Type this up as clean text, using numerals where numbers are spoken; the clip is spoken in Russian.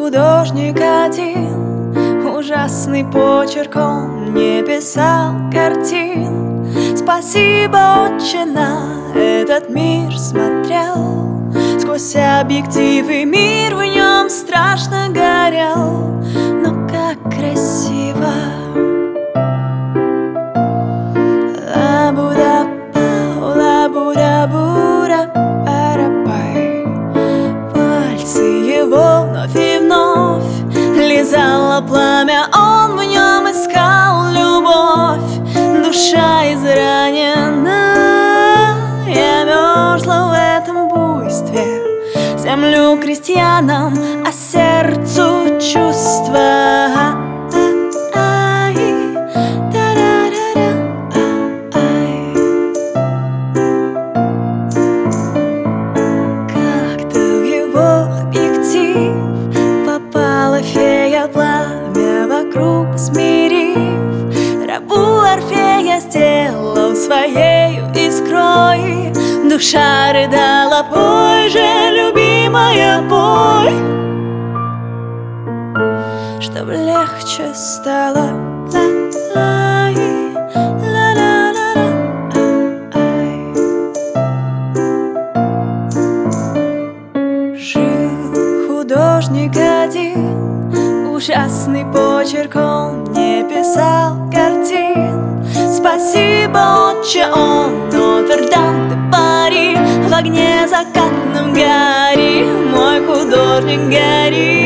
художник один ужасный почерком не писал картин. Спасибо, отче, на этот мир смотрел сквозь объективы, мир в нем страшно горел. Но как красиво! Пальцы его вновь и вновь лизало пламя, он в нем искал любовь. Душа изранена, я мерзла в этом буйстве. Землю крестьянам, а сердцу чувства. Фея пламя вокруг смирив, рабу Орфея сделал своею искрой. Душа рыдала: пой же, любимая, пой, чтоб легче стало. Жил художник один, ужасный почерком не писал картин. Спасибо, отче, он Нотр-Дам де Пари в огне закатном гори. Мой художник горит.